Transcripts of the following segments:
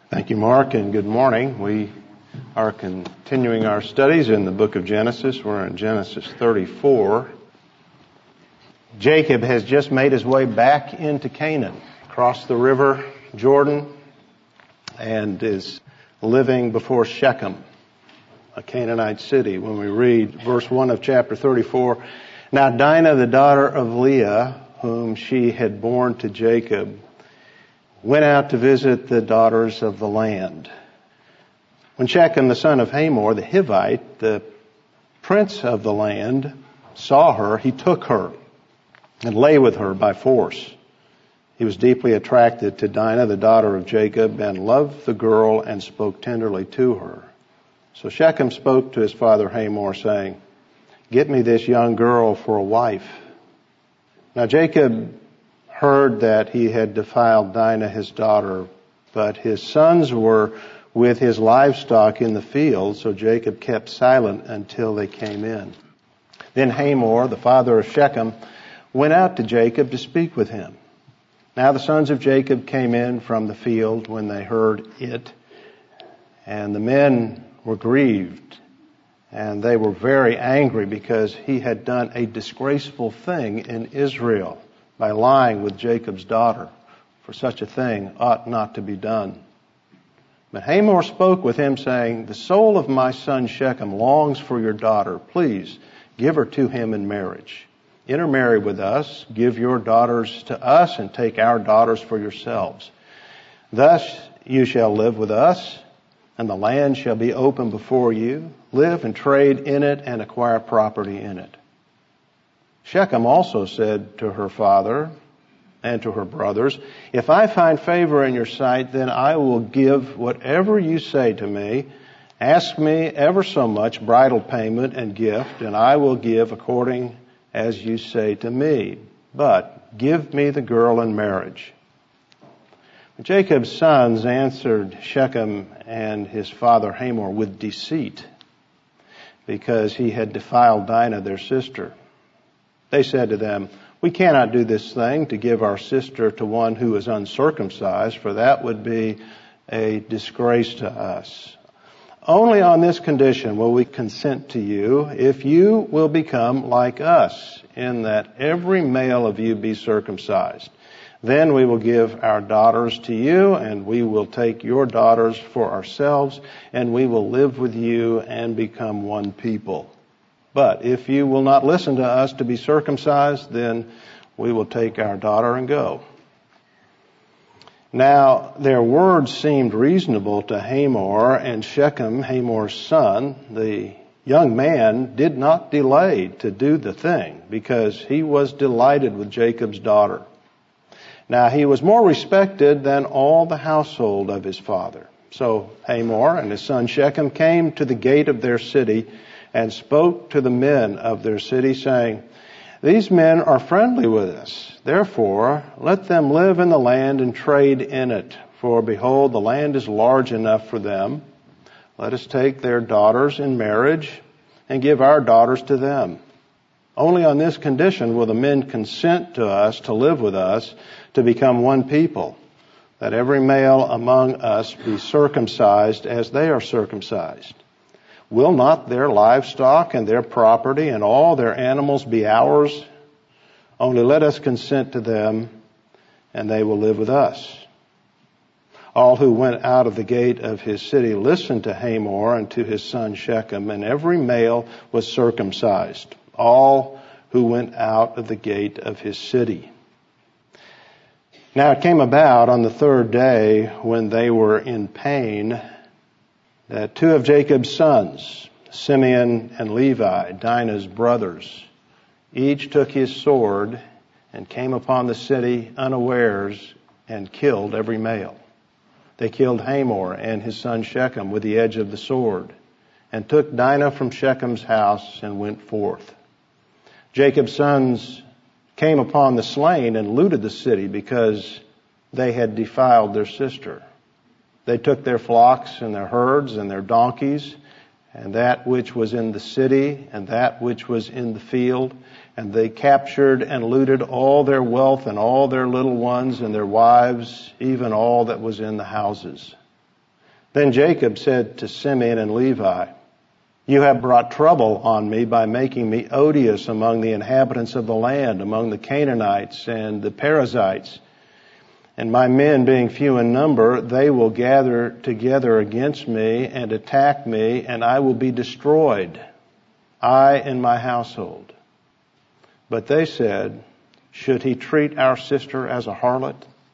Thank you, Mark, and good morning. We are continuing our studies in the book of Genesis. We're in Genesis 34. Jacob has just made his way back into Canaan, crossed the river Jordan, and is living before Shechem, a Canaanite city. When we read verse 1 of chapter 34, now Dinah, the daughter of Leah, whom she had borne to Jacob, went out to visit the daughters of the land. When Shechem, the son of Hamor, the Hivite, the prince of the land, saw her, he took her and lay with her by force. He was deeply attracted to Dinah, the daughter of Jacob, and loved the girl and spoke tenderly to her. So Shechem spoke to his father Hamor, saying, "Get me this young girl for a wife." Now Jacob heard that he had defiled Dinah his daughter, but his sons were with his livestock in the field, so Jacob kept silent until they came in. Then Hamor, the father of Shechem, went out to Jacob to speak with him. Now the sons of Jacob came in from the field when they heard it, and the men were grieved, and they were very angry because he had done a disgraceful thing in Israel by lying with Jacob's daughter, for such a thing ought not to be done. But Hamor spoke with him, saying, "The soul of my son Shechem longs for your daughter. Please give her to him in marriage. Intermarry with us, give your daughters to us, and take our daughters for yourselves. Thus you shall live with us, and the land shall be open before you. Live and trade in it and acquire property in it." Shechem also said to her father and to her brothers, "If I find favor in your sight, then I will give whatever you say to me. Ask me ever so much bridal payment and gift, and I will give according as you say to me. But give me the girl in marriage." Jacob's sons answered Shechem and his father Hamor with deceit, because he had defiled Dinah their sister. They said to them, "We cannot do this thing to give our sister to one who is uncircumcised, for that would be a disgrace to us. Only on this condition will we consent to you, if you will become like us, in that every male of you be circumcised. Then we will give our daughters to you, and we will take your daughters for ourselves, and we will live with you and become one people. But if you will not listen to us to be circumcised, then we will take our daughter and go." Now their words seemed reasonable to Hamor, and Shechem, Hamor's son, the young man, did not delay to do the thing, because he was delighted with Jacob's daughter. Now he was more respected than all the household of his father. So Hamor and his son Shechem came to the gate of their city and spoke to the men of their city, saying, "These men are friendly with us. Therefore, let them live in the land and trade in it. For behold, the land is large enough for them. Let us take their daughters in marriage and give our daughters to them. Only on this condition will the men consent to us to live with us, to become one people, that every male among us be circumcised as they are circumcised. Will not their livestock and their property and all their animals be ours? Only let us consent to them, and they will live with us." All who went out of the gate of his city listened to Hamor and to his son Shechem, and every male was circumcised, all who went out of the gate of his city. Now it came about on the third day, when they were in pain, that two of Jacob's sons, Simeon and Levi, Dinah's brothers, each took his sword and came upon the city unawares and killed every male. They killed Hamor and his son Shechem with the edge of the sword, and took Dinah from Shechem's house and went forth. Jacob's sons came upon the slain and looted the city, because they had defiled their sister. They took their flocks and their herds and their donkeys, and that which was in the city and that which was in the field, and they captured and looted all their wealth and all their little ones and their wives, even all that was in the houses. Then Jacob said to Simeon and Levi, "You have brought trouble on me by making me odious among the inhabitants of the land, among the Canaanites and the Perizzites. And my men being few in number, they will gather together against me and attack me, and I will be destroyed, I and my household." But they said, "Should he treat our sister as a harlot?"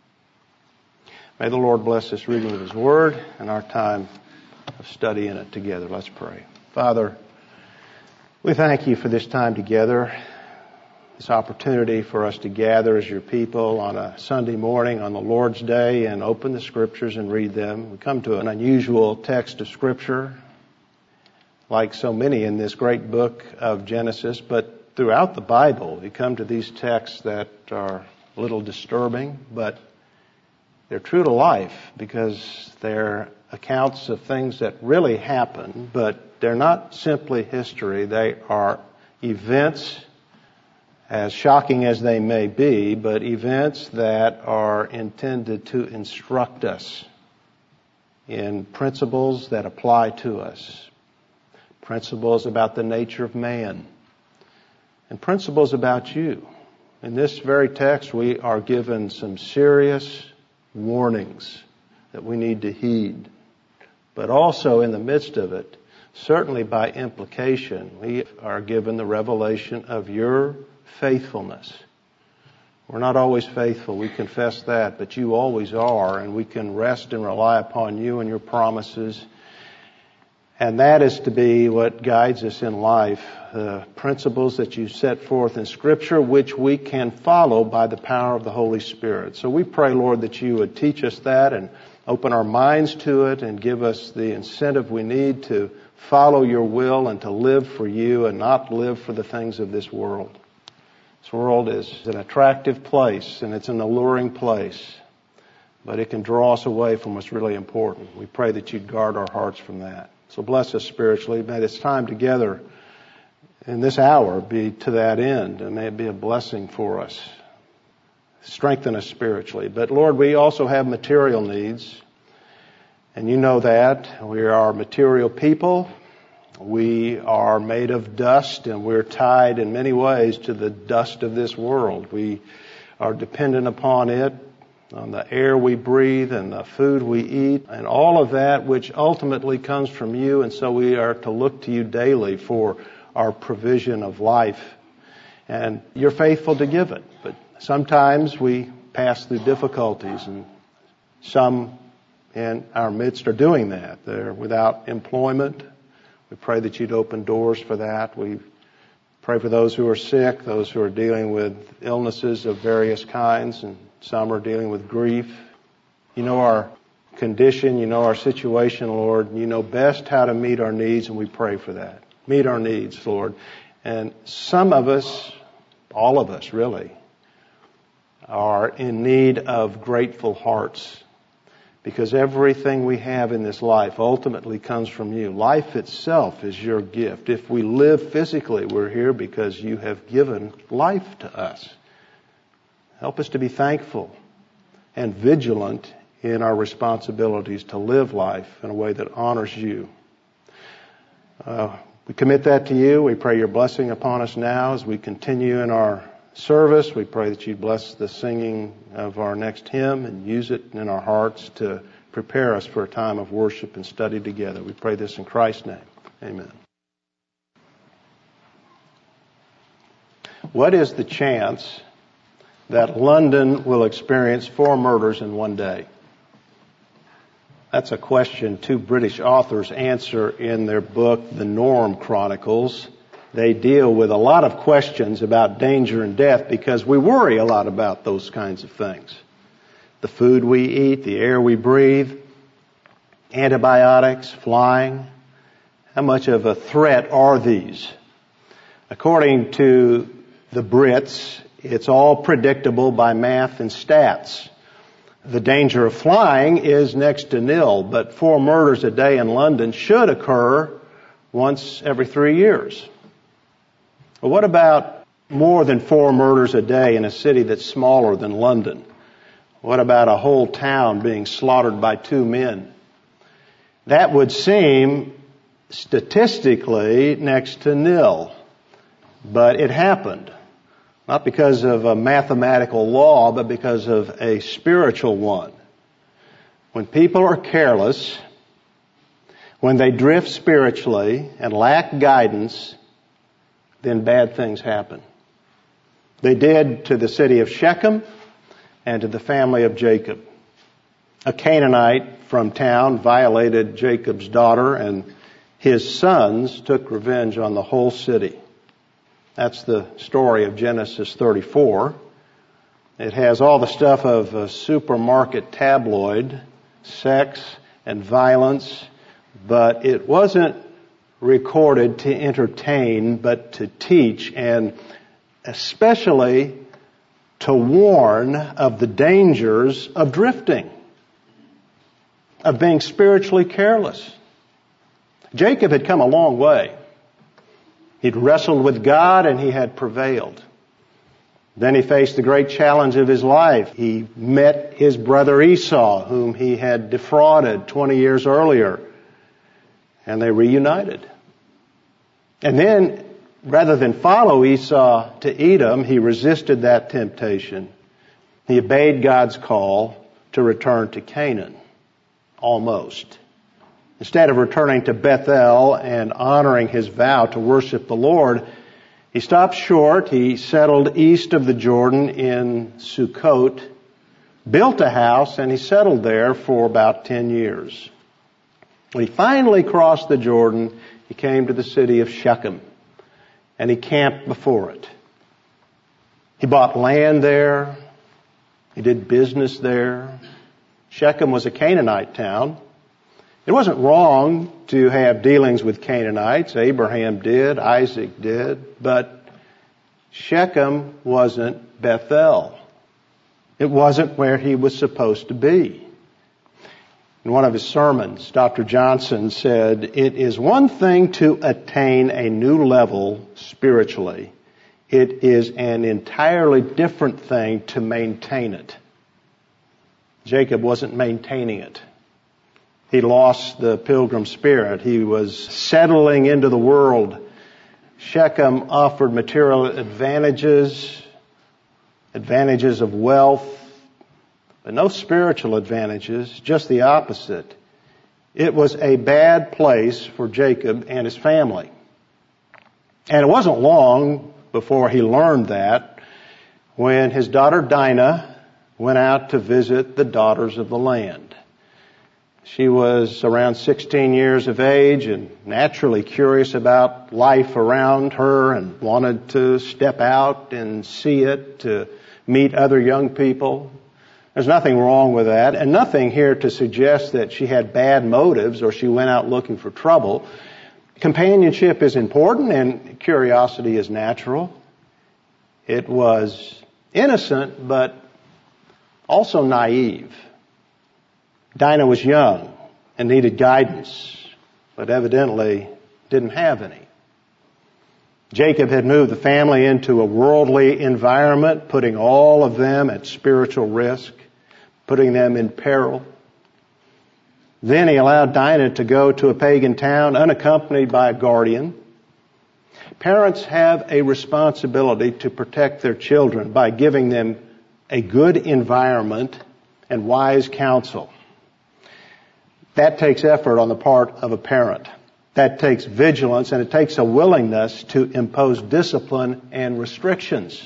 May the Lord bless this reading of His Word and our time of study in it together. Let's pray. Father, we thank You for this time together, this opportunity for us to gather as Your people on a Sunday morning on the Lord's Day and open the Scriptures and read them. We come to an unusual text of Scripture, like so many in this great book of Genesis, but throughout the Bible we come to these texts that are a little disturbing, but they're true to life because they're accounts of things that really happen, but they're not simply history. They are events, as shocking as they may be, but events that are intended to instruct us in principles that apply to us, principles about the nature of man, and principles about You. In this very text, we are given some serious warnings that we need to heed. But also in the midst of it, certainly by implication, we are given the revelation of Your faithfulness. We're not always faithful, we confess that, but You always are, and we can rest and rely upon You and Your promises. And that is to be what guides us in life, the principles that You set forth in Scripture, which we can follow by the power of the Holy Spirit. So we pray, Lord, that You would teach us that and open our minds to it and give us the incentive we need to follow Your will and to live for You and not live for the things of this world. This world is an attractive place and it's an alluring place, but it can draw us away from what's really important. We pray that You'd guard our hearts from that. So bless us spiritually. May this time together in this hour be to that end, and may it be a blessing for us. Strengthen us spiritually. But Lord, we also have material needs, and You know that. We are material people. We are made of dust, and we're tied in many ways to the dust of this world. We are dependent upon it, on the air we breathe and the food we eat, and all of that which ultimately comes from You, and so we are to look to You daily for our provision of life. And You're faithful to give it, but sometimes we pass through difficulties, and some in our midst are doing that. They're without employment. We pray that You'd open doors for that. We pray for those who are sick, those who are dealing with illnesses of various kinds, and some are dealing with grief. You know our condition, You know our situation, Lord. You know best how to meet our needs, and we pray for that. Meet our needs, Lord. And some of us, all of us really, are in need of grateful hearts, because everything we have in this life ultimately comes from You. Life itself is Your gift. If we live physically, we're here because You have given life to us. Help us to be thankful and vigilant in our responsibilities to live life in a way that honors You. We commit that to You. We pray Your blessing upon us now as we continue in our service. We pray that You'd bless the singing of our next hymn and use it in our hearts to prepare us for a time of worship and study together. We pray this in Christ's name. Amen. What is the chance that London will experience 4 murders in one day? That's a question 2 British authors answer in their book, The Norm Chronicles. They deal with a lot of questions about danger and death because we worry a lot about those kinds of things. The food we eat, the air we breathe, antibiotics, flying. How much of a threat are these? According to the Brits, it's all predictable by math and stats. The danger of flying is next to nil, but 4 murders a day in London should occur once every 3 years. Well, what about more than 4 murders a day in a city that's smaller than London? What about a whole town being slaughtered by 2 men? That would seem statistically next to nil. But it happened. Not because of a mathematical law, but because of a spiritual one. When people are careless, when they drift spiritually and lack guidance, then bad things happen. They did to the city of Shechem and to the family of Jacob. A Canaanite from town violated Jacob's daughter, and his sons took revenge on the whole city. That's the story of Genesis 34. It has all the stuff of a supermarket tabloid, sex and violence, but it wasn't recorded to entertain, but to teach, and especially to warn of the dangers of drifting, of being spiritually careless. Jacob had come a long way. He'd wrestled with God and he had prevailed. Then he faced the great challenge of his life. He met his brother Esau, whom he had defrauded 20 years earlier, and they reunited. And then, rather than follow Esau to Edom, he resisted that temptation. He obeyed God's call to return to Canaan. Almost. Instead of returning to Bethel and honoring his vow to worship the Lord, he stopped short. He settled east of the Jordan in Sukkot, built a house, and he settled there for about 10 years. When he finally crossed the Jordan, he came to the city of Shechem, and he camped before it. He bought land there. He did business there. Shechem was a Canaanite town. It wasn't wrong to have dealings with Canaanites. Abraham did, Isaac did, but Shechem wasn't Bethel. It wasn't where he was supposed to be. In one of his sermons, Dr. Johnson said, "It is one thing to attain a new level spiritually. It is an entirely different thing to maintain it." Jacob wasn't maintaining it. He lost the pilgrim spirit. He was settling into the world. Shechem offered material advantages of wealth, but no spiritual advantages, just the opposite. It was a bad place for Jacob and his family. And it wasn't long before he learned that when his daughter Dinah went out to visit the daughters of the land. She was around 16 years of age and naturally curious about life around her and wanted to step out and see it, to meet other young people. There's nothing wrong with that, and nothing here to suggest that she had bad motives or she went out looking for trouble. Companionship is important and curiosity is natural. It was innocent, but also naive. Dinah was young and needed guidance, but evidently didn't have any. Jacob had moved the family into a worldly environment, putting all of them at spiritual risk, putting them in peril. Then he allowed Dinah to go to a pagan town unaccompanied by a guardian. Parents have a responsibility to protect their children by giving them a good environment and wise counsel. That takes effort on the part of a parent. That takes vigilance, and it takes a willingness to impose discipline and restrictions.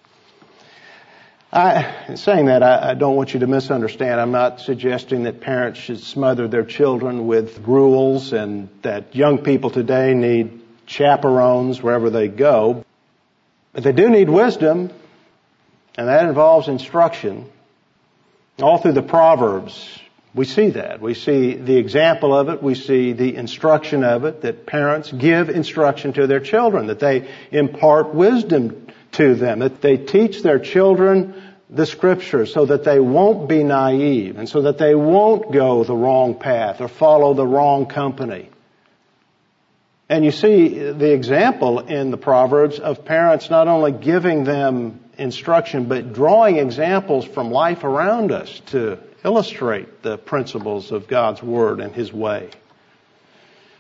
In saying that, I don't want you to misunderstand. I'm not suggesting that parents should smother their children with rules and that young people today need chaperones wherever they go. But they do need wisdom, and that involves instruction. All through the Proverbs, we see that. We see the example of it. We see the instruction of it, that parents give instruction to their children, that they impart wisdom to them, that they teach their children the Scriptures so that they won't be naive and so that they won't go the wrong path or follow the wrong company. And you see the example in the Proverbs of parents not only giving them instruction, but drawing examples from life around us to illustrate the principles of God's Word and His way.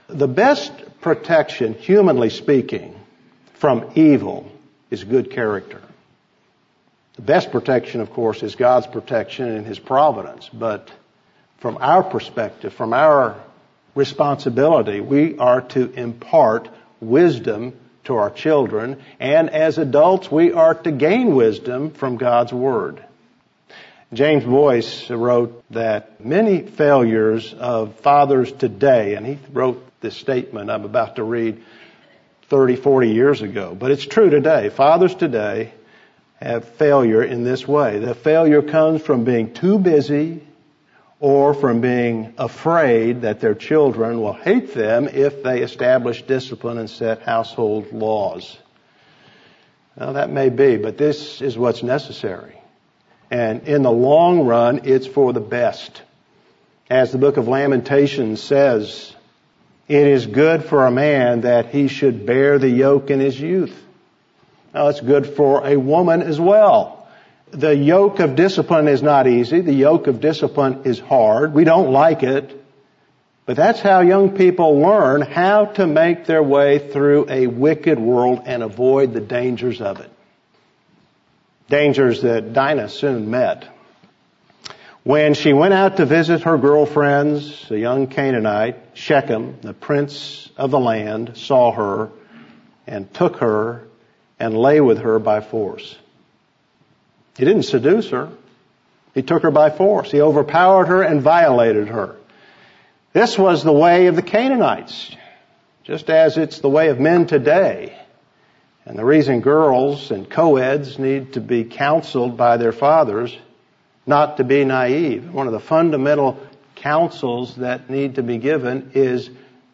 The best protection, humanly speaking, from evil is good character. The best protection, of course, is God's protection and His providence. But from our perspective, from our responsibility, we are to impart wisdom to our children. And as adults, we are to gain wisdom from God's Word. James Boyce wrote that many failures of fathers today, and he wrote this statement I'm about to read 30, 40 years ago, but it's true today. Fathers today have failure in this way. The failure comes from being too busy or from being afraid that their children will hate them if they establish discipline and set household laws. Now, that may be, but this is what's necessary. And in the long run, it's for the best. As the book of Lamentations says, it is good for a man that he should bear the yoke in his youth. Now, it's good for a woman as well. The yoke of discipline is not easy. The yoke of discipline is hard. We don't like it. But that's how young people learn how to make their way through a wicked world and avoid the dangers of it. Dangers that Dinah soon met. When she went out to visit her girlfriends, a young Canaanite, Shechem, the prince of the land, saw her and took her and lay with her by force. He didn't seduce her. He took her by force. He overpowered her and violated her. This was the way of the Canaanites, just as it's the way of men today. And the reason girls and co-eds need to be counseled by their fathers not to be naive. One of the fundamental counsels that need to be given is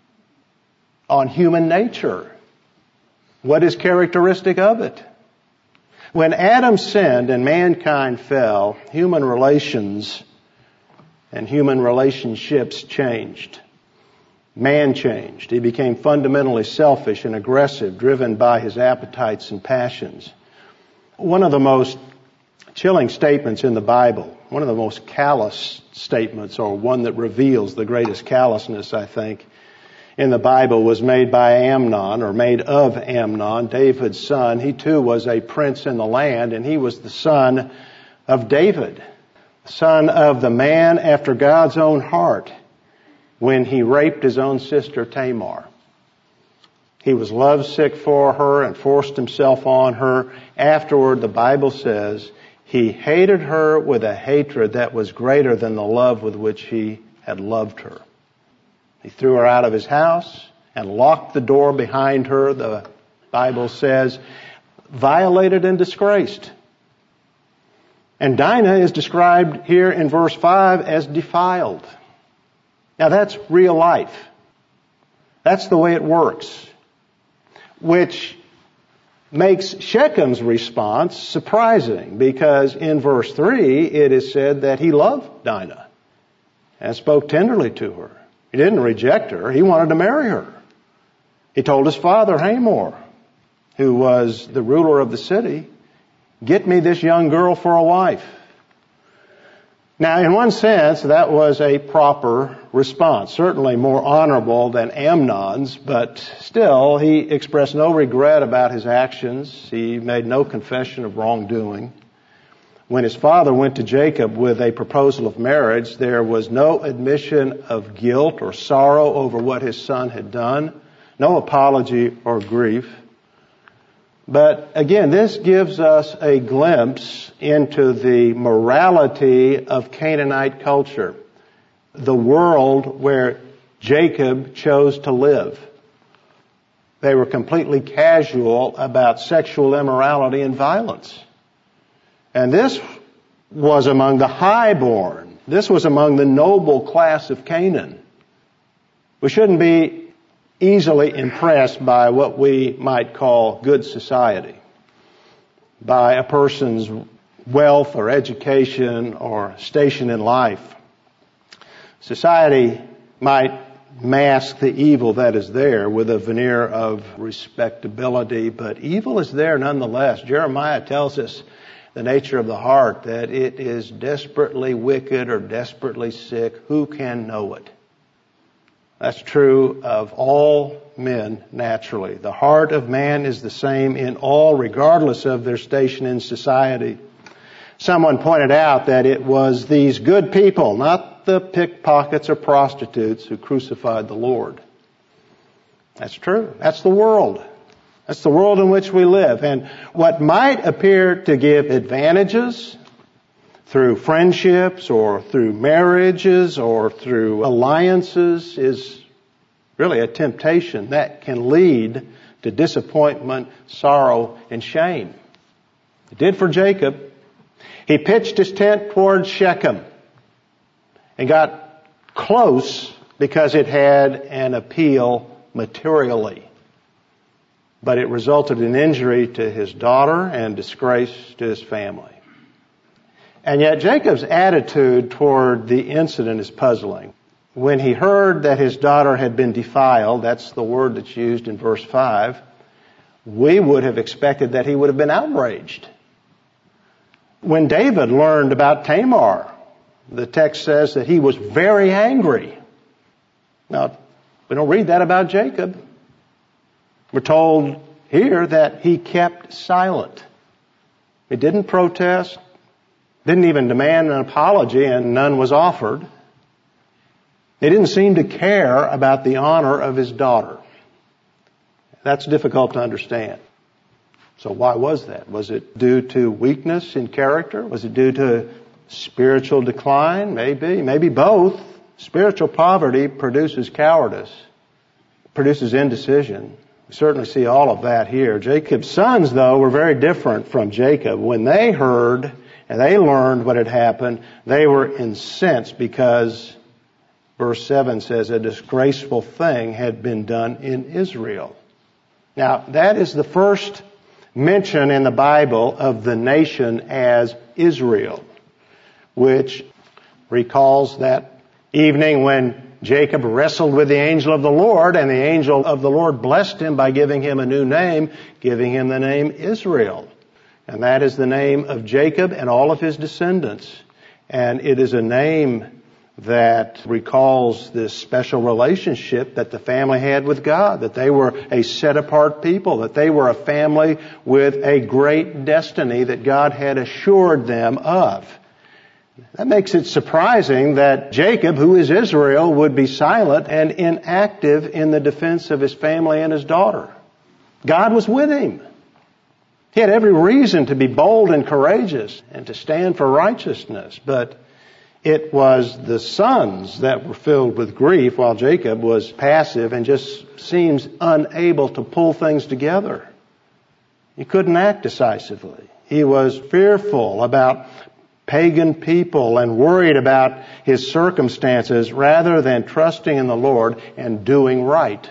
on human nature. What is characteristic of it? When Adam sinned and mankind fell, human relations and human relationships changed. Man changed. He became fundamentally selfish and aggressive, driven by his appetites and passions. One of the most chilling statements in the Bible, one of the most callous statements, or one that reveals the greatest callousness, I think, in the Bible, was made by Amnon, or made of Amnon, David's son. He too was a prince in the land, and he was the son of David, son of the man after God's own heart, when he raped his own sister Tamar. He was lovesick for her and forced himself on her. Afterward, the Bible says, he hated her with a hatred that was greater than the love with which he had loved her. He threw her out of his house and locked the door behind her, the Bible says, violated and disgraced. And Dinah is described here in verse 5 as defiled. Now that's real life. That's the way it works. Which makes Shechem's response surprising, because in verse 3 it is said that he loved Dinah and spoke tenderly to her. He didn't reject her. He wanted to marry her. He told his father Hamor, who was the ruler of the city, get me this young girl for a wife. Now, in one sense, that was a proper response, certainly more honorable than Amnon's, but still, he expressed no regret about his actions. He made no confession of wrongdoing. When his father went to Jacob with a proposal of marriage, there was no admission of guilt or sorrow over what his son had done, no apology or grief. But again, this gives us a glimpse into the morality of Canaanite culture, the world where Jacob chose to live. They were completely casual about sexual immorality and violence. And this was among the highborn. This was among the noble class of Canaan. We shouldn't be easily impressed by what we might call good society, by a person's wealth or education or station in life. Society might mask the evil that is there with a veneer of respectability, but evil is there nonetheless. Jeremiah tells us the nature of the heart, that it is desperately wicked or desperately sick. Who can know it? That's true of all men naturally. The heart of man is the same in all, regardless of their station in society. Someone pointed out that it was these good people, not the pickpockets or prostitutes, who crucified the Lord. That's true. That's the world. That's the world in which we live. And what might appear to give advantages through friendships or through marriages or through alliances is really a temptation that can lead to disappointment, sorrow, and shame. It did for Jacob. He pitched his tent towards Shechem and got close because it had an appeal materially. But it resulted in injury to his daughter and disgrace to his family. And yet Jacob's attitude toward the incident is puzzling. When he heard that his daughter had been defiled, that's the word that's used in verse 5, we would have expected that he would have been outraged. When David learned about Tamar, the text says that he was very angry. Now, we don't read that about Jacob. We're told here that he kept silent. He didn't protest, didn't even demand an apology, and none was offered. He didn't seem to care about the honor of his daughter. That's difficult to understand. So why was that? Was it due to weakness in character? Was it due to spiritual decline? Maybe both. Spiritual poverty produces cowardice, produces indecision. We certainly see all of that here. Jacob's sons, though, were very different from Jacob. When they heard and they learned what had happened, they were incensed because, verse 7 says, a disgraceful thing had been done in Israel. Now, that is the first mention in the Bible of the nation as Israel, which recalls that evening when Jacob wrestled with the angel of the Lord, and the angel of the Lord blessed him by giving him a new name, giving him the name Israel. And that is the name of Jacob and all of his descendants. And it is a name that recalls this special relationship that the family had with God, that they were a set-apart people, that they were a family with a great destiny that God had assured them of. That makes it surprising that Jacob, who is Israel, would be silent and inactive in the defense of his family and his daughter. God was with him. He had every reason to be bold and courageous and to stand for righteousness, but it was the sons that were filled with grief while Jacob was passive and just seems unable to pull things together. He couldn't act decisively. He was fearful about pagan people and worried about his circumstances rather than trusting in the Lord and doing right.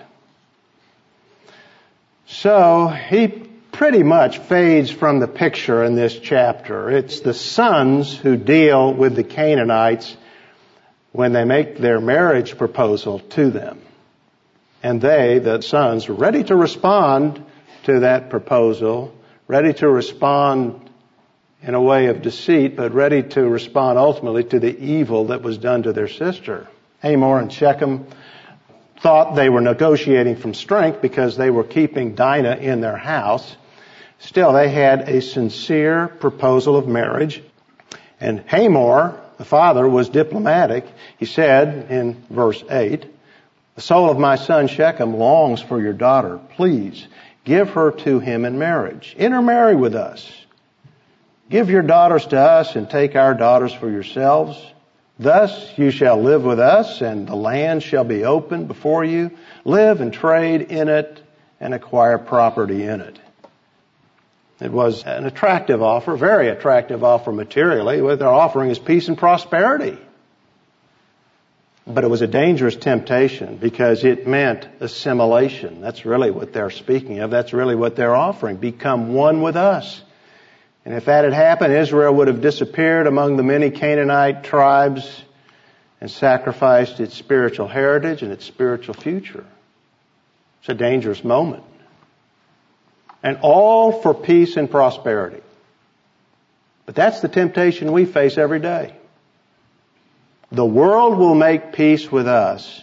So he pretty much fades from the picture in this chapter. It's the sons who deal with the Canaanites when they make their marriage proposal to them. And they, the sons, are ready to respond to that proposal, ready to respond in a way of deceit, but ready to respond ultimately to the evil that was done to their sister. Hamor and Shechem thought they were negotiating from strength because they were keeping Dinah in their house. Still, they had a sincere proposal of marriage. And Hamor, the father, was diplomatic. He said in verse 8, the soul of my son Shechem longs for your daughter. Please give her to him in marriage. Intermarry with us. Give your daughters to us and take our daughters for yourselves. Thus you shall live with us, and the land shall be open before you. Live and trade in it and acquire property in it. It was an attractive offer, very attractive offer materially. What they're offering is peace and prosperity. But it was a dangerous temptation because it meant assimilation. That's really what they're speaking of. That's really what they're offering. Become one with us. And if that had happened, Israel would have disappeared among the many Canaanite tribes and sacrificed its spiritual heritage and its spiritual future. It's a dangerous moment. And all for peace and prosperity. But that's the temptation we face every day. The world will make peace with us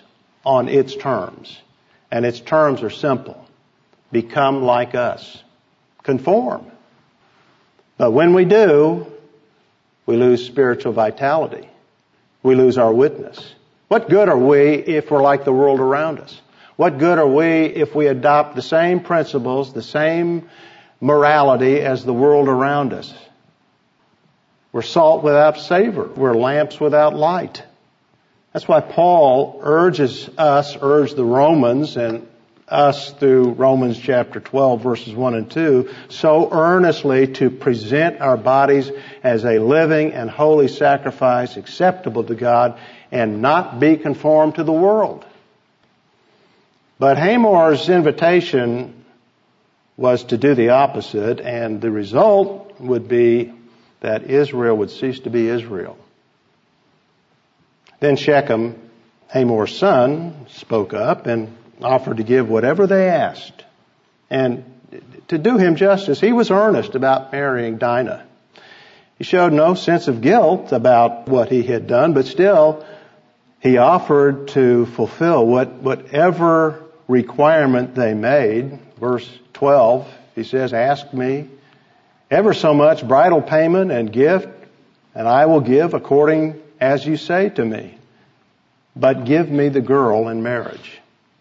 on its terms. And its terms are simple. Become like us. Conform. But when we do, we lose spiritual vitality. We lose our witness. What good are we if we're like the world around us? What good are we if we adopt the same principles, the same morality as the world around us? We're salt without savor. We're lamps without light. That's why Paul urged the Romans and us through Romans chapter 12 verses 1 and 2 so earnestly to present our bodies as a living and holy sacrifice acceptable to God and not be conformed to the world. But Hamor's invitation was to do the opposite, and the result would be that Israel would cease to be Israel. Then Shechem, Hamor's son, spoke up and offered to give whatever they asked. And to do him justice, he was earnest about marrying Dinah. He showed no sense of guilt about what he had done, but still he offered to fulfill whatever requirement they made. Verse 12, he says, ask me ever so much bridal payment and gift, and I will give according as you say to me. But give me the girl in marriage.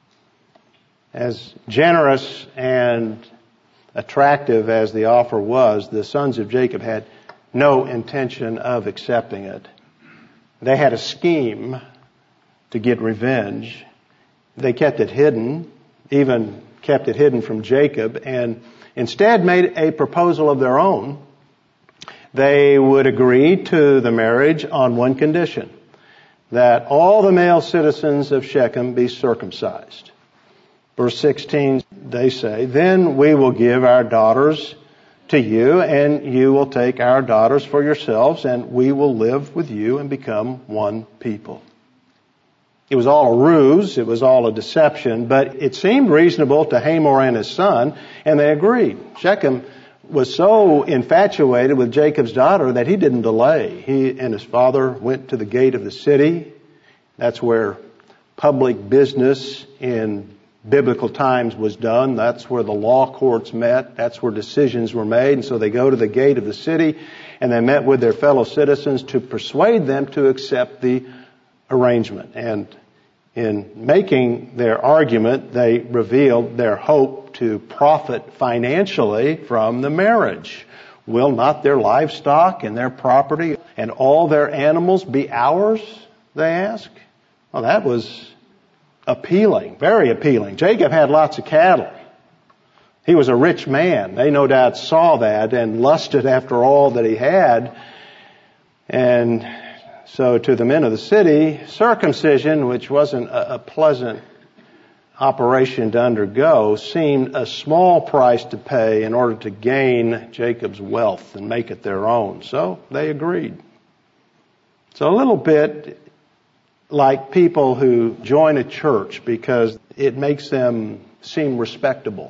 As generous and attractive as the offer was, the sons of Jacob had no intention of accepting it. They had a scheme to get revenge. They kept it hidden, even kept it hidden from Jacob, and instead made a proposal of their own. They would agree to the marriage on one condition, that all the male citizens of Shechem be circumcised. Verse 16, they say, then we will give our daughters to you, and you will take our daughters for yourselves, and we will live with you and become one people. It was all a ruse, it was all a deception, but it seemed reasonable to Hamor and his son, and they agreed. Shechem was so infatuated with Jacob's daughter that he didn't delay. He and his father went to the gate of the city. That's where public business in biblical times was done. That's where the law courts met. That's where decisions were made. And so they go to the gate of the city and they met with their fellow citizens to persuade them to accept the arrangement. And in making their argument, they revealed their hope to profit financially from the marriage. Will not their livestock and their property and all their animals be ours? They ask. Well, that was appealing, very appealing. Jacob had lots of cattle. He was a rich man. They no doubt saw that and lusted after all that he had. And so to the men of the city, circumcision, which wasn't a pleasant operation to undergo, seemed a small price to pay in order to gain Jacob's wealth and make it their own. So they agreed. So a little bit like people who join a church because it makes them seem respectable.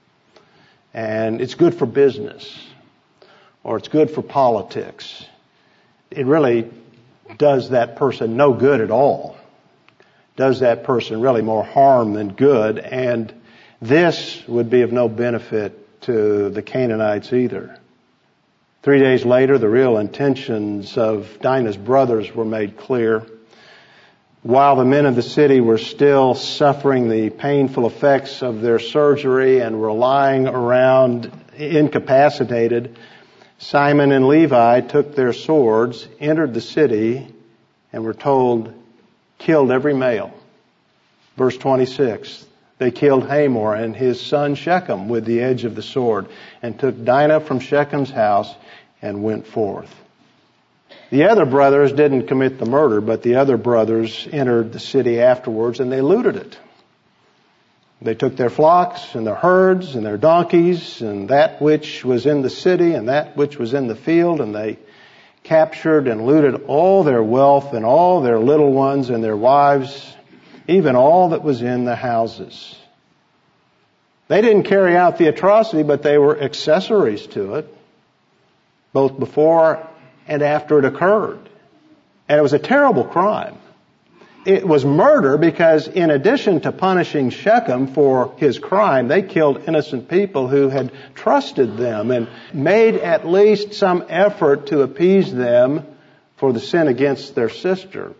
And it's good for business. Or it's good for politics. It really does that person no good at all. Does that person really more harm than good. And this would be of no benefit to the Canaanites either. 3 days later, the real intentions of Dinah's brothers were made clear. While the men of the city were still suffering the painful effects of their surgery and were lying around incapacitated, Simon and Levi took their swords, entered the city, and were told, killed every male. Verse 26, they killed Hamor and his son Shechem with the edge of the sword, and took Dinah from Shechem's house and went forth. The other brothers didn't commit the murder, but the other brothers entered the city afterwards and they looted it. They took their flocks and their herds and their donkeys and that which was in the city and that which was in the field, and they captured and looted all their wealth and all their little ones and their wives, even all that was in the houses. They didn't carry out the atrocity, but they were accessories to it, both before and after it occurred. And it was a terrible crime. It was murder because in addition to punishing Shechem for his crime, they killed innocent people who had trusted them and made at least some effort to appease them for the sin against their sister.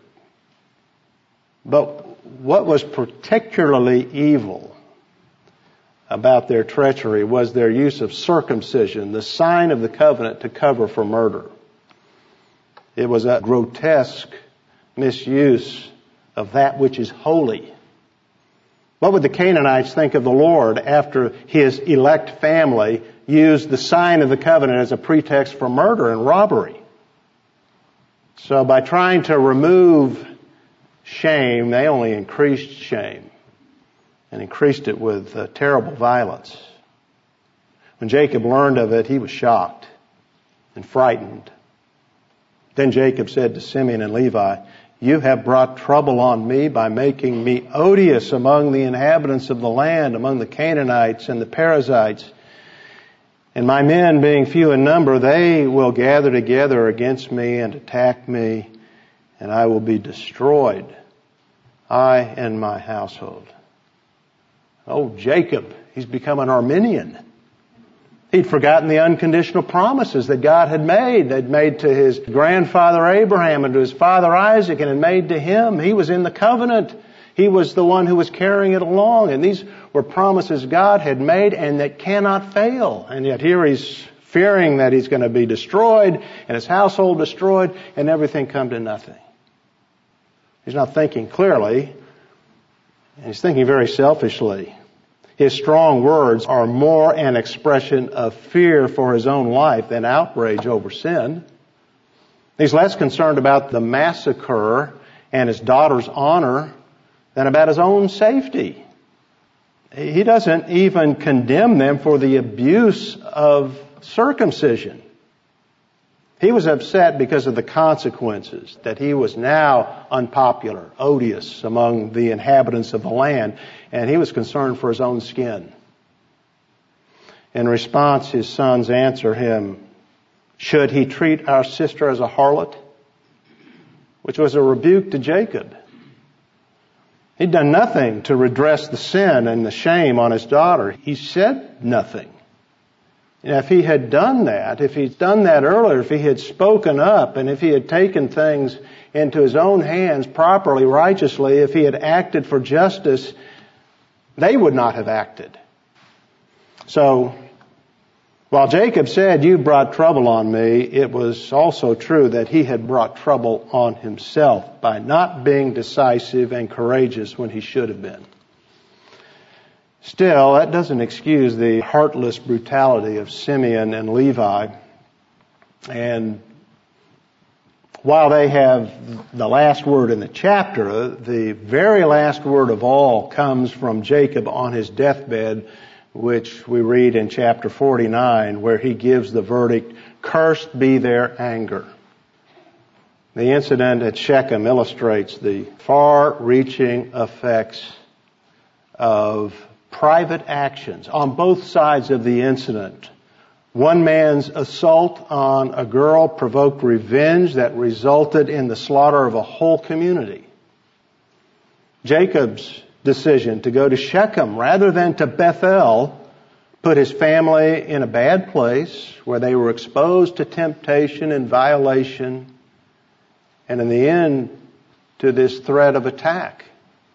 But what was particularly evil about their treachery was their use of circumcision, the sign of the covenant, to cover for murder. It was a grotesque misuse of that which is holy. What would the Canaanites think of the Lord after his elect family used the sign of the covenant as a pretext for murder and robbery? So by trying to remove shame, they only increased shame and increased it with terrible violence. When Jacob learned of it, he was shocked and frightened. Then Jacob said to Simeon and Levi, "You have brought trouble on me by making me odious among the inhabitants of the land, among the Canaanites and the Perizzites. And my men, being few in number, they will gather together against me and attack me, and I will be destroyed, I and my household." Oh, Jacob, he's become an Arminian. He'd forgotten the unconditional promises that God had made. They'd made to his grandfather Abraham and to his father Isaac and had made to him. He was in the covenant. He was the one who was carrying it along. And these were promises God had made and that cannot fail. And yet here he's fearing that he's going to be destroyed and his household destroyed and everything come to nothing. He's not thinking clearly. And he's thinking very selfishly. His strong words are more an expression of fear for his own life than outrage over sin. He's less concerned about the massacre and his daughter's honor than about his own safety. He doesn't even condemn them for the abuse of circumcision. He was upset because of the consequences, that he was now unpopular, odious among the inhabitants of the land, and he was concerned for his own skin. In response, his sons answer him, "Should he treat our sister as a harlot?" Which was a rebuke to Jacob. He'd done nothing to redress the sin and the shame on his daughter. He said nothing. And if he had done that, if he'd done that earlier, if he had spoken up, and if he had taken things into his own hands properly, righteously, if he had acted for justice, they would not have acted. So, while Jacob said, "You brought trouble on me," it was also true that he had brought trouble on himself by not being decisive and courageous when he should have been. Still, that doesn't excuse the heartless brutality of Simeon and Levi. And while they have the last word in the chapter, the very last word of all comes from Jacob on his deathbed, which we read in chapter 49, where he gives the verdict, "Cursed be their anger." The incident at Shechem illustrates the far-reaching effects of private actions on both sides of the incident. One man's assault on a girl provoked revenge that resulted in the slaughter of a whole community. Jacob's decision to go to Shechem rather than to Bethel put his family in a bad place where they were exposed to temptation and violation, and in the end to this threat of attack.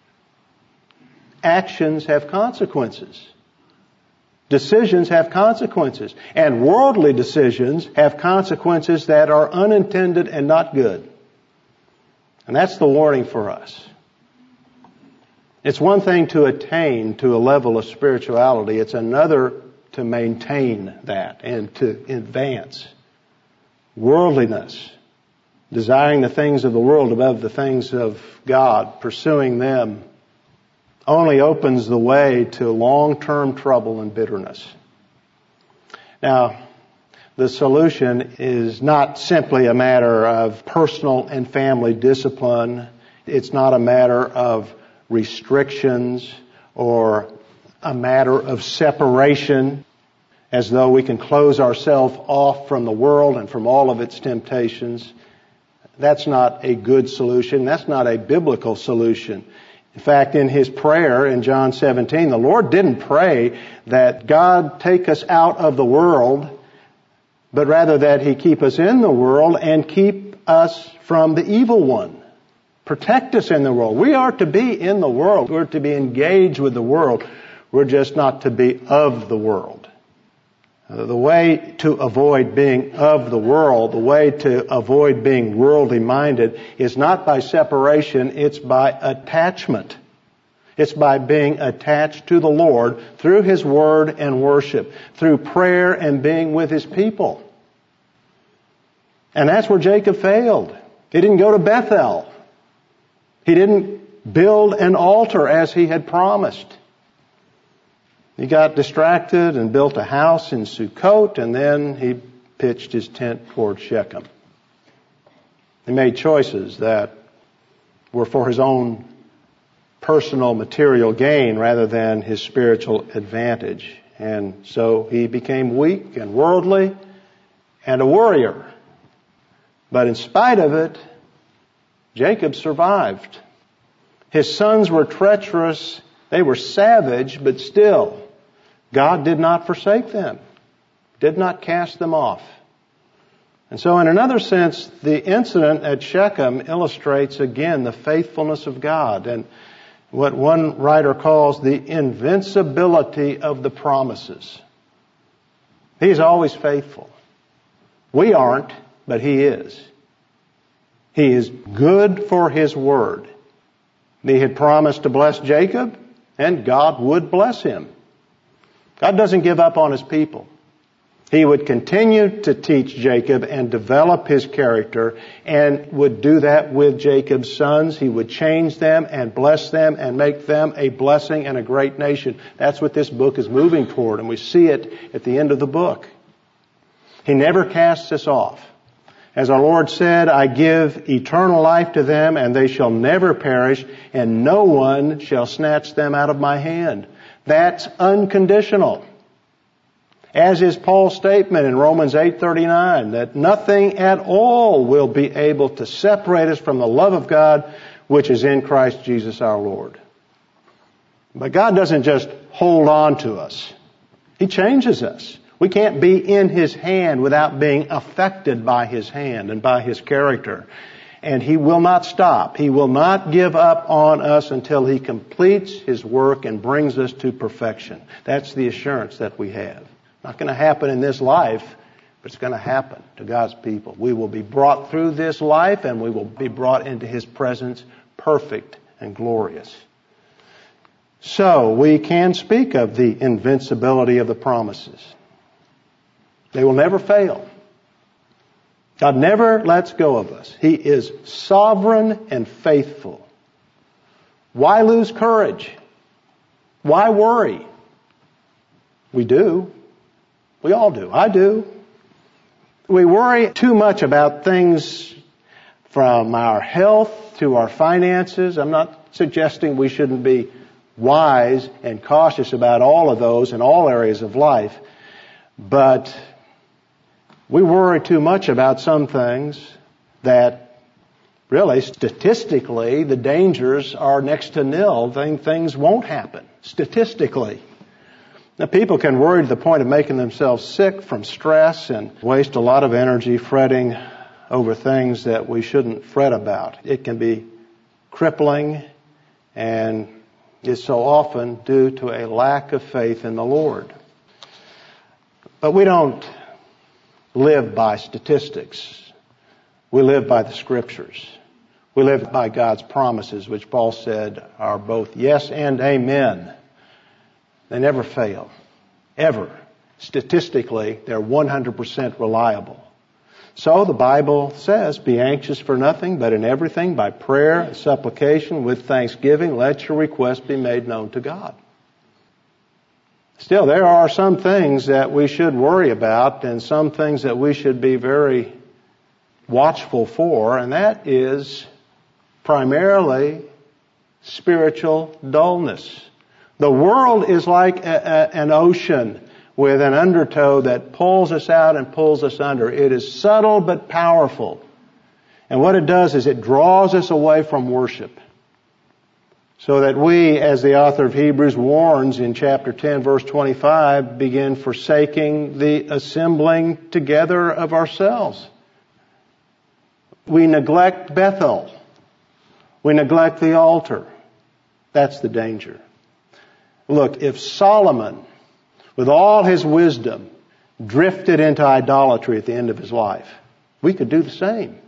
Actions have consequences. Decisions have consequences. And worldly decisions have consequences that are unintended and not good. And that's the warning for us. It's one thing to attain to a level of spirituality. It's another to maintain that and to advance. Worldliness, desiring the things of the world above the things of God, pursuing them, only opens the way to long-term trouble and bitterness. Now, the solution is not simply a matter of personal and family discipline. It's not a matter of restrictions or a matter of separation, as though we can close ourselves off from the world and from all of its temptations. That's not a good solution. That's not a biblical solution. In fact, in his prayer in John 17, the Lord didn't pray that God take us out of the world, but rather that He keep us in the world and keep us from the evil one. Protect us in the world. We are to be in the world. We're to be engaged with the world. We're just not to be of the world. The way to avoid being of the world, the way to avoid being worldly minded is not by separation, it's by attachment. It's by being attached to the Lord through His Word and worship, through prayer and being with His people. And that's where Jacob failed. He didn't go to Bethel. He didn't build an altar as he had promised. He got distracted and built a house in Sukkot, and then he pitched his tent toward Shechem. He made choices that were for his own personal material gain rather than his spiritual advantage. And so he became weak and worldly and a worrier. But in spite of it, Jacob survived. His sons were treacherous. They were savage, but still, God did not forsake them, did not cast them off. And so in another sense, the incident at Shechem illustrates again the faithfulness of God and what one writer calls the invincibility of the promises. He's always faithful. We aren't, but He is. He is good for His word. He had promised to bless Jacob, and God would bless him. God doesn't give up on His people. He would continue to teach Jacob and develop his character and would do that with Jacob's sons. He would change them and bless them and make them a blessing and a great nation. That's what this book is moving toward, and we see it at the end of the book. He never casts us off. As our Lord said, I give eternal life to them, and they shall never perish, and no one shall snatch them out of my hand. That's unconditional. As is Paul's statement in Romans 8:39, that nothing at all will be able to separate us from the love of God, which is in Christ Jesus our Lord. But God doesn't just hold on to us. He changes us. We can't be in His hand without being affected by His hand and by His character. And He will not stop. He will not give up on us until He completes His work and brings us to perfection. That's the assurance that we have. Not going to happen in this life, but it's going to happen to God's people. We will be brought through this life, and we will be brought into His presence perfect and glorious. So we can speak of the invincibility of the promises. They will never fail. God never lets go of us. He is sovereign and faithful. Why lose courage? Why worry? We do. We all do. I do. We worry too much about things from our health to our finances. I'm not suggesting we shouldn't be wise and cautious about all of those in all areas of life, but we worry too much about some things that really, statistically, the dangers are next to nil. Things won't happen, statistically. Now, people can worry to the point of making themselves sick from stress and waste a lot of energy fretting over things that we shouldn't fret about. It can be crippling, and is so often due to a lack of faith in the Lord. But we don't live by statistics. We live by the Scriptures. We live by God's promises, which Paul said are both yes and amen. They never fail. Ever. Statistically, they're 100% reliable. So the Bible says, be anxious for nothing, but in everything, by prayer and supplication, with thanksgiving, let your requests be made known to God. Still, there are some things that we should worry about and some things that we should be very watchful for, and that is primarily spiritual dullness. The world is like an ocean with an undertow that pulls us out and pulls us under. It is subtle but powerful. And what it does is it draws us away from worship. So that we, as the author of Hebrews warns in chapter 10, verse 25, begin forsaking the assembling together of ourselves. We neglect Bethel. We neglect the altar. That's the danger. Look, if Solomon, with all his wisdom, drifted into idolatry at the end of his life, we could do the same.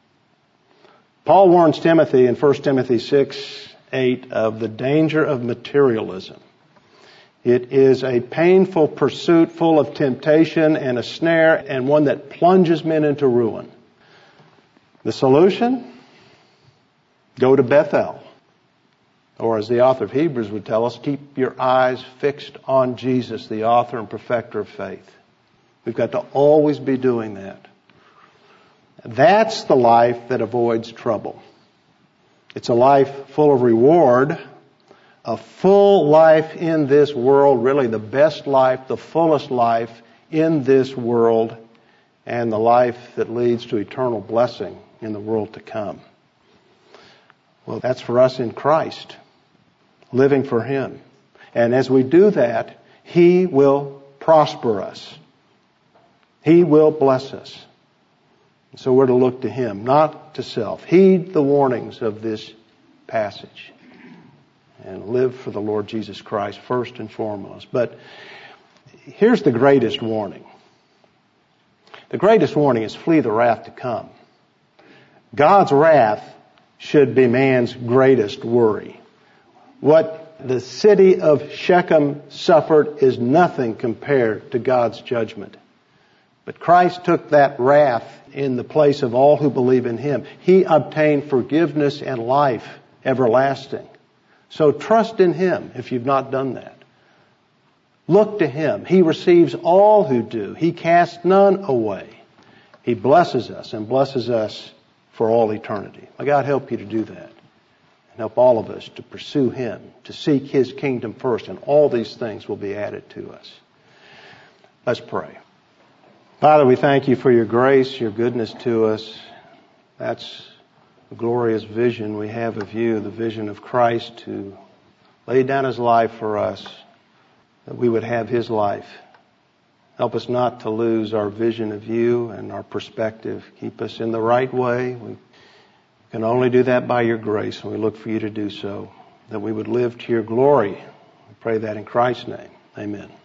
Paul warns Timothy in 1 Timothy 6:8 of the danger of materialism. It is a painful pursuit full of temptation and a snare, and one that plunges men into ruin. The solution? Go to Bethel. Or as the author of Hebrews would tell us, keep your eyes fixed on Jesus, the author and perfecter of faith. We've got to always be doing that. That's the life that avoids trouble. It's a life full of reward, a full life in this world, really the best life, the fullest life in this world, and the life that leads to eternal blessing in the world to come. Well, that's for us in Christ, living for Him. And as we do that, He will prosper us. He will bless us. So we're to look to Him, not to self. Heed the warnings of this passage and live for the Lord Jesus Christ first and foremost. But here's the greatest warning. The greatest warning is flee the wrath to come. God's wrath should be man's greatest worry. What the city of Shechem suffered is nothing compared to God's judgment. But Christ took that wrath in the place of all who believe in Him. He obtained forgiveness and life everlasting. So trust in Him if you've not done that. Look to Him. He receives all who do. He casts none away. He blesses us and blesses us for all eternity. May God help you to do that. And help all of us to pursue Him, to seek His kingdom first, and all these things will be added to us. Let's pray. Father, we thank You for Your grace, Your goodness to us. That's the glorious vision we have of You, the vision of Christ who laid down His life for us, that we would have His life. Help us not to lose our vision of You and our perspective. Keep us in the right way. We can only do that by Your grace, and we look for You to do so, that we would live to Your glory. We pray that in Christ's name. Amen.